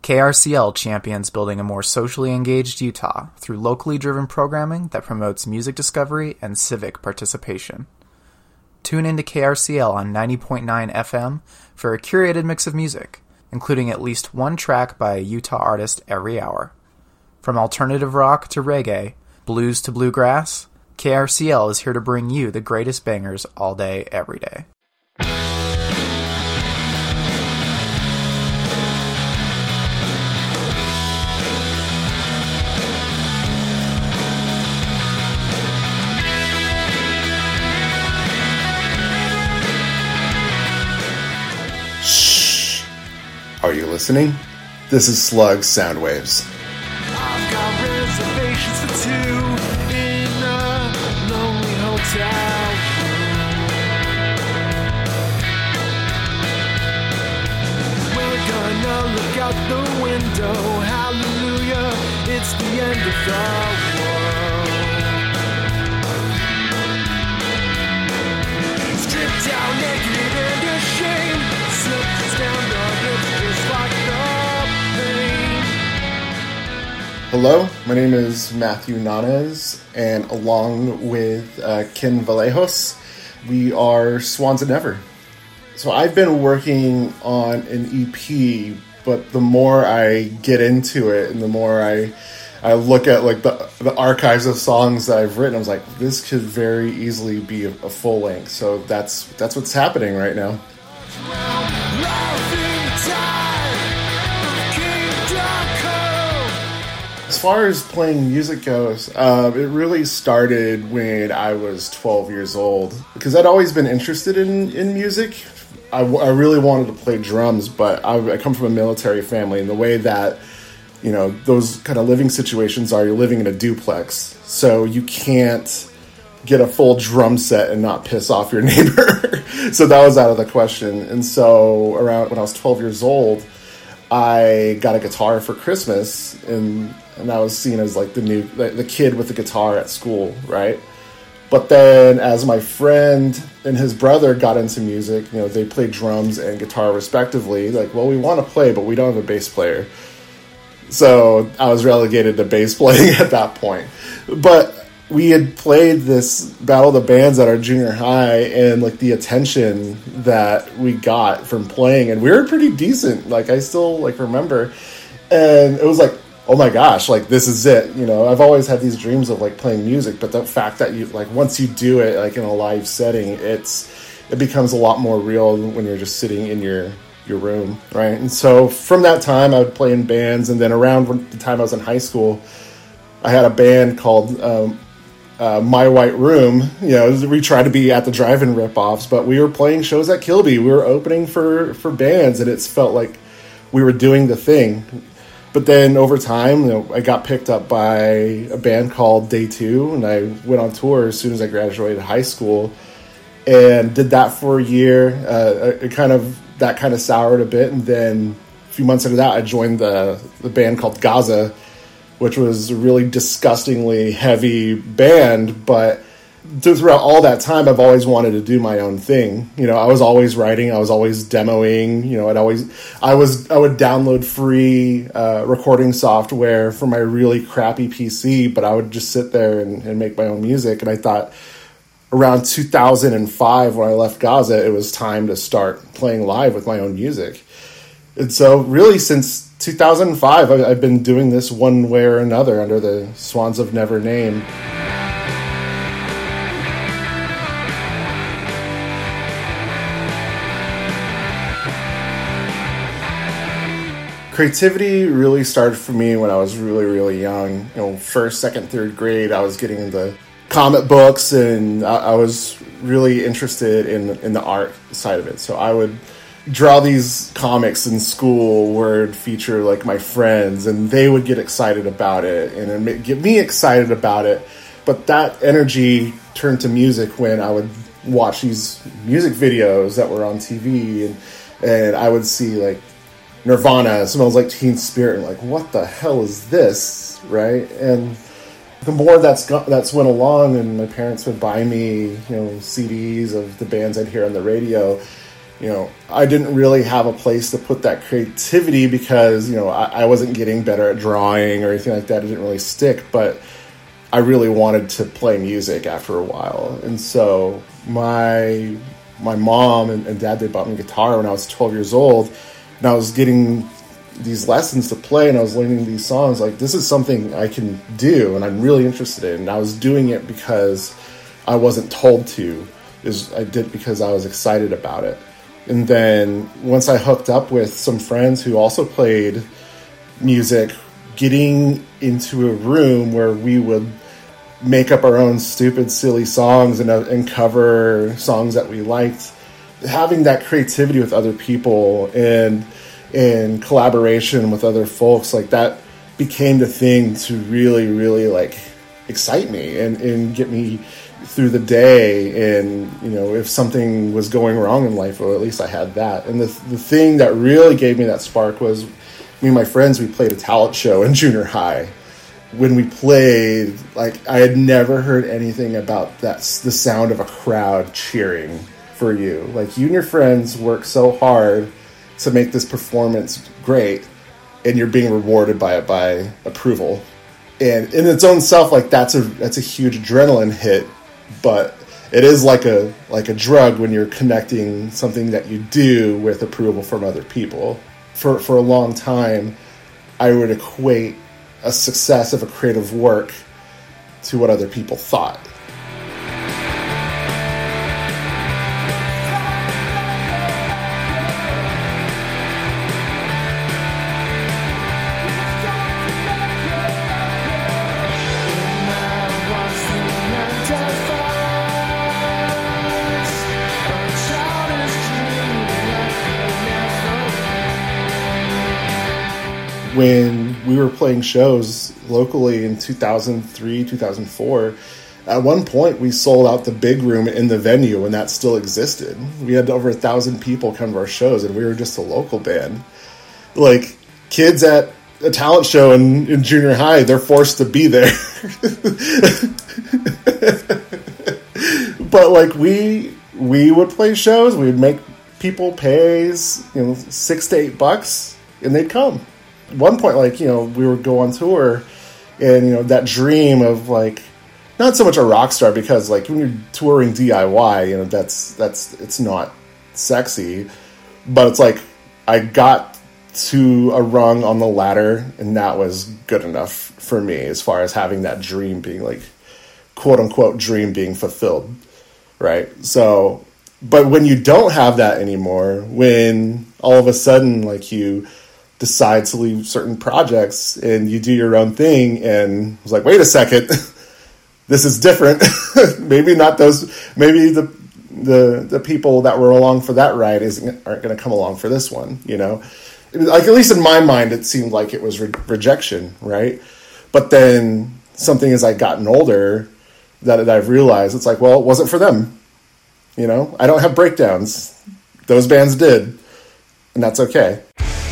KRCL champions building a more socially engaged Utah through locally driven programming that promotes music discovery and civic participation. Tune into KRCL on 90.9 FM for a curated mix of music, including at least one track by a Utah artist every hour. From alternative rock to reggae, blues to bluegrass, KRCL is here to bring you the greatest bangers all day, every day. Shh. Are you listening? This is Slug Soundwaves. I've got reservations for two in a lonely hotel. We're gonna look out the window. Hallelujah, it's the end of the world. Stripped down, naked and ashamed. Slipped down the hips just like the pain. Hello, my name is Matthew Nanez, and along with Ken Vallejos, we are Swans of Never. So I've been working on an EP, but the more I get into it and the more I look at like the archives of songs that I've written, I was like, this could very easily be a full length. So that's what's happening right now. As far as playing music goes, it really started when I was 12 years old, because I'd always been interested in music. I really wanted to play drums, but I come from a military family, and the way that, you know, those kind of living situations are, you're living in a duplex, so you can't get a full drum set and not piss off your neighbor. So that was out of the question. And so around when I was 12 years old, I got a guitar for Christmas, and I was seen as like the kid with the guitar at school, right? But then as my friend and his brother got into music, you know, they played drums and guitar respectively. Like, well, we want to play, but we don't have a bass player. So I was relegated to bass playing at that point. But we had played this Battle of the Bands at our junior high, and like the attention that we got from playing, and we were pretty decent. Like, I still like remember, and it was like, oh my gosh, like this is it. You know, I've always had these dreams of like playing music, but the fact that you like once you do it like in a live setting, it becomes a lot more real than when you're just sitting in your room, right? And so from that time, I would play in bands, and then around the time I was in high school, I had a band called My White Room. You know, we tried to be at the drive-in ripoffs, but we were playing shows at Kilby. We were opening for bands, and it felt like we were doing the thing. But then over time, you know, I got picked up by a band called Day 2, and I went on tour as soon as I graduated high school, and did that for a year. That kind of soured a bit, and then a few months into that, I joined the band called Gaza, which was a really disgustingly heavy band, but throughout all that time, I've always wanted to do my own thing. You know, I was always writing, I was always demoing. You know, I would download free recording software for my really crappy PC, but I would just sit there and make my own music. And I thought around 2005, when I left Gaza, it was time to start playing live with my own music. And so really since 2005, I've been doing this one way or another under the Swans of Never name. Creativity really started for me when I was really, really young. You know, first, second, third grade, I was getting into comic books, and I was really interested in the art side of it. So I would draw these comics in school where it'd feature like my friends, and they would get excited about it, and it'd get me excited about it. But that energy turned to music when I would watch these music videos that were on TV, and I would see like Nirvana, Smells Like Teen Spirit, and like, what the hell is this, right? And the more that's went along, and my parents would buy me, you know, CDs of the bands I'd hear on the radio, I didn't really have a place to put that creativity because, I wasn't getting better at drawing or anything like that. It didn't really stick, but I really wanted to play music after a while. And so my mom and dad, they bought me a guitar when I was 12 years old, and I was getting these lessons to play, and I was learning these songs. Like, this is something I can do, and I'm really interested in. And I was doing it because I wasn't told to. I did because I was excited about it. And then once I hooked up with some friends who also played music, getting into a room where we would make up our own stupid, silly songs and cover songs that we liked, having that creativity with other people and collaboration with other folks, like that became the thing to really, really like excite me and get me through the day. And if something was going wrong in life, or at least I had that. And the thing that really gave me that spark was me and my friends, we played a talent show in junior high. When we played, like, I had never heard anything about the sound of a crowd cheering for you. Like, you and your friends work so hard to make this performance great, and you're being rewarded by it, by approval. And in its own self, like, that's a huge adrenaline hit, but it is like a drug when you're connecting something that you do with approval from other people. For a long time, I would equate a success of a creative work to what other people thought. When we were playing shows locally in 2003, 2004, at one point we sold out the big room in the venue, and that still existed. We had over 1,000 people come to our shows, and we were just a local band. Like, kids at a talent show in junior high, they're forced to be there. But like, we would play shows, we would make people pay $6 to $8, and they'd come. At one point, like, we would go on tour, and, that dream of, like, not so much a rock star, because, like, when you're touring DIY, that's it's not sexy, but it's like, I got to a rung on the ladder, and that was good enough for me, as far as having that dream being, like, quote unquote dream being fulfilled, right? So, but when you don't have that anymore, when all of a sudden, like, you decide to leave certain projects and you do your own thing, and it's like, wait a second, this is different. Maybe not those, maybe the people that were along for that ride aren't going to come along for this one, Like, at least in my mind, it seemed like it was rejection, right? But then something as I gotten older that I've realized, it's like, well, it wasn't for them. I don't have breakdowns. Those bands did, and that's okay.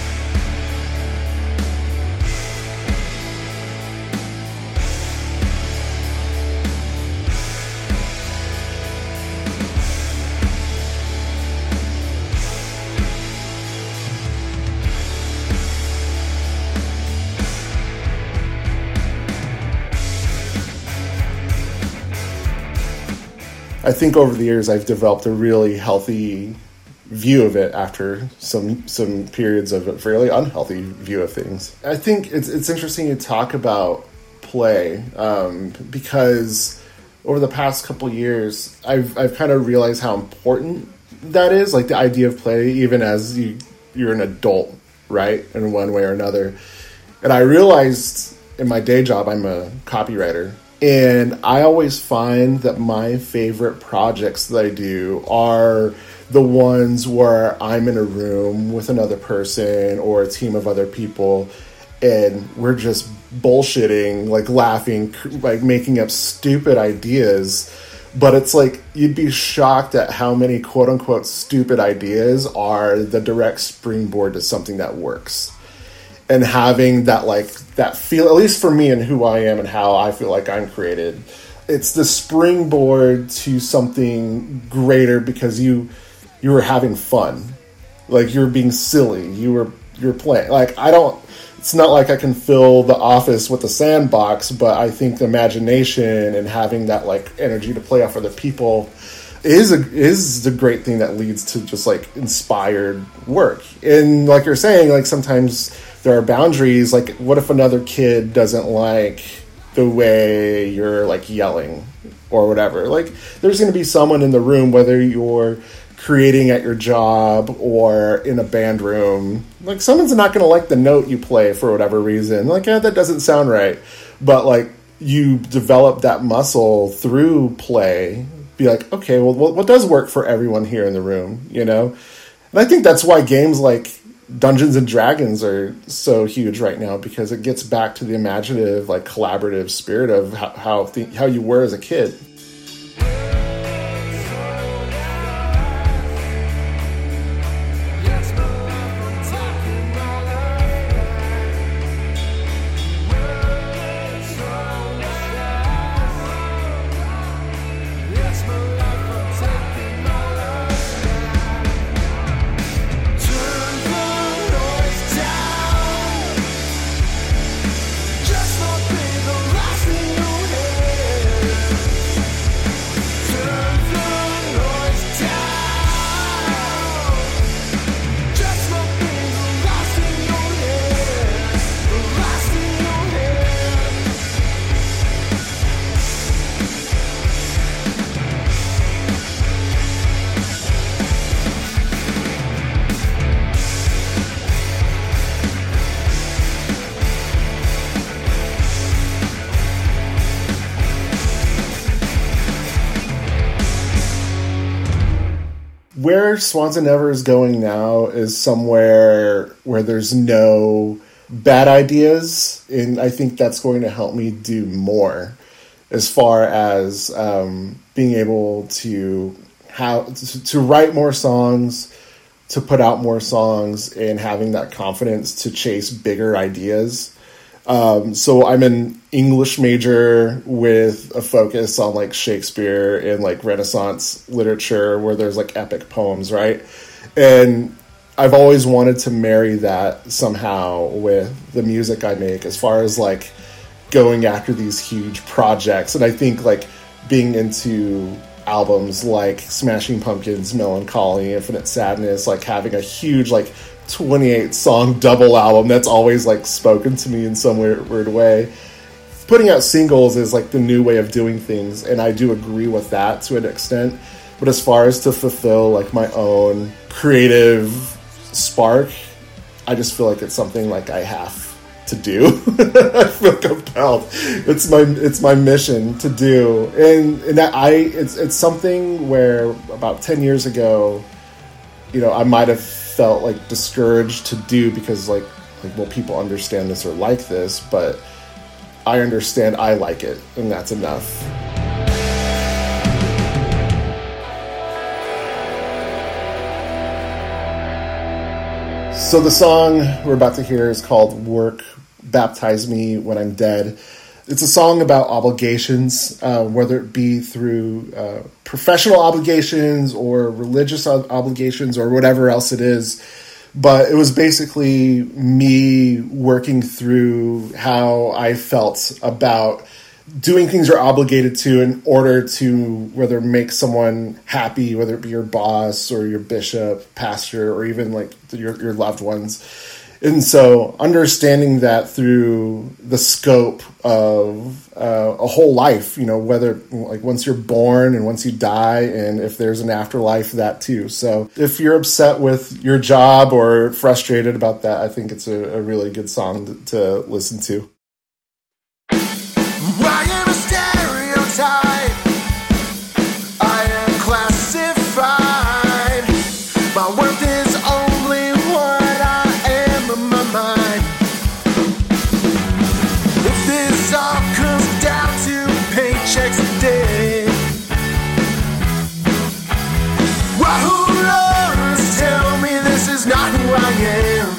I think over the years I've developed a really healthy view of it after some periods of a fairly unhealthy view of things. I think it's interesting to talk about play because over the past couple years I've kind of realized how important that is, like the idea of play, even as you're an adult, right, in one way or another. And I realized in my day job I'm a copywriter. And I always find that my favorite projects that I do are the ones where I'm in a room with another person or a team of other people, and we're just bullshitting, like laughing, like making up stupid ideas. But it's like, you'd be shocked at how many quote unquote stupid ideas are the direct springboard to something that works. And having that, like, that feel, at least for me and who I am and how I feel like I'm created, it's the springboard to something greater, because you you were having fun. Like, you were being silly. You're playing. Like, it's not like I can fill the office with a sandbox, but I think the imagination and having that, like, energy to play off other people is the great thing that leads to just, like, inspired work. And like you're saying, like, sometimes there are boundaries. Like, what if another kid doesn't like the way you're, like, yelling or whatever? Like, there's going to be someone in the room, whether you're creating at your job or in a band room, like, someone's not going to like the note you play for whatever reason. Like, that doesn't sound right. But, like, you develop that muscle through play. Be like, okay, well, what does work for everyone here in the room, you know? And I think that's why games like Dungeons and Dragons are so huge right now, because it gets back to the imaginative, like, collaborative spirit of how you were as a kid. Where Swans and Never is going now is somewhere where there's no bad ideas, and I think that's going to help me do more as far as being able to write more songs, to put out more songs, and having that confidence to chase bigger ideas. So I'm an English major with a focus on, like, Shakespeare and, like, Renaissance literature where there's, like, epic poems, right? And I've always wanted to marry that somehow with the music I make, as far as, like, going after these huge projects. And I think, like, being into albums like Smashing Pumpkins, Melancholy, Infinite Sadness, like, having a huge, like, 28 song double album that's always, like, spoken to me in some weird way. Putting out singles is, like, the new way of doing things, and I do agree with that to an extent. But as far as to fulfill, like, my own creative spark, I just feel like it's something, like, I have to do. I feel compelled. It's my mission to do, and it's something where about 10 years ago, you know, I might have felt, like, discouraged to do because, like, will people understand this or like this? But I understand I like it, and that's enough. So the song we're about to hear is called Work, Baptize Me When I'm Dead. It's a song about obligations, whether it be through professional obligations or religious obligations or whatever else it is. But it was basically me working through how I felt about doing things you're obligated to in order to whether make someone happy, whether it be your boss or your bishop, pastor, or even, like, your loved ones. And so understanding that through the scope of a whole life, you know, whether, like, once you're born and once you die, and if there's an afterlife, that too. So if you're upset with your job or frustrated about that, I think it's a really good song to listen to. I am a stereotype. I am classified. My worth is only what I am in my mind. If this all comes down to paychecks a day, why who knows? Tell me this is not who I am.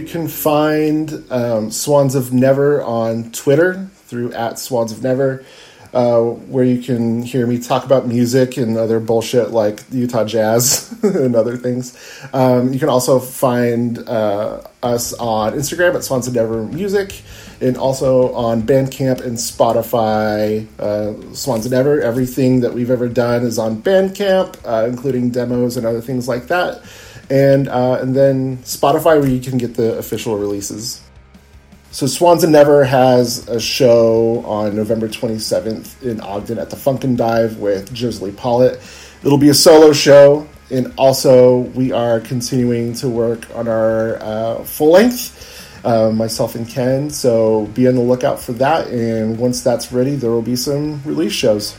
can find Swans of Never on Twitter through @SwansofNever, where you can hear me talk about music and other bullshit like Utah Jazz and other things. You can also find us on Instagram at Swans of Never Music, and also on Bandcamp and Spotify, Swans of Never. Everything that we've ever done is on Bandcamp, including demos and other things like that. And then Spotify, where you can get the official releases. So Swans of Never has a show on November 27th in Ogden at the Funkin' Dive with Josley Pollitt. It'll be a solo show, and also we are continuing to work on our full length, myself and Ken, so be on the lookout for that, and once that's ready, there will be some release shows.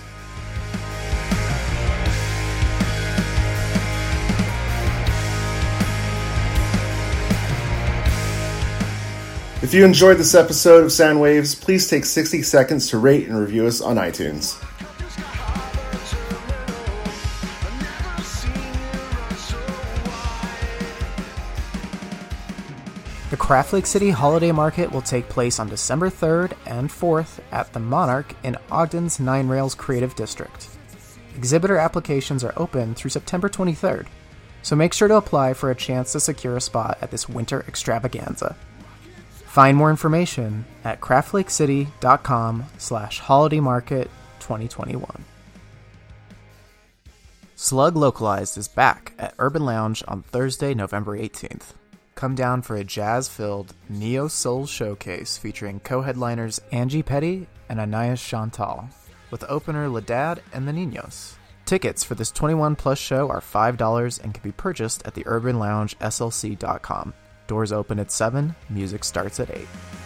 If you enjoyed this episode of Soundwaves, please take 60 seconds to rate and review us on iTunes. The Craft Lake City Holiday Market will take place on December 3rd and 4th at the Monarch in Ogden's Nine Rails Creative District. Exhibitor applications are open through September 23rd, so make sure to apply for a chance to secure a spot at this winter extravaganza. Find more information at craftlakecity.com/holidaymarket2021. Slug Localized is back at Urban Lounge on Thursday, November 18th. Come down for a jazz-filled neo-soul showcase featuring co-headliners Angie Petty and Anais Chantal, with opener Ladad and the Ninos. Tickets for this 21-plus show are $5 and can be purchased at the Urban Lounge SLC.com. Doors open at 7, music starts at 8.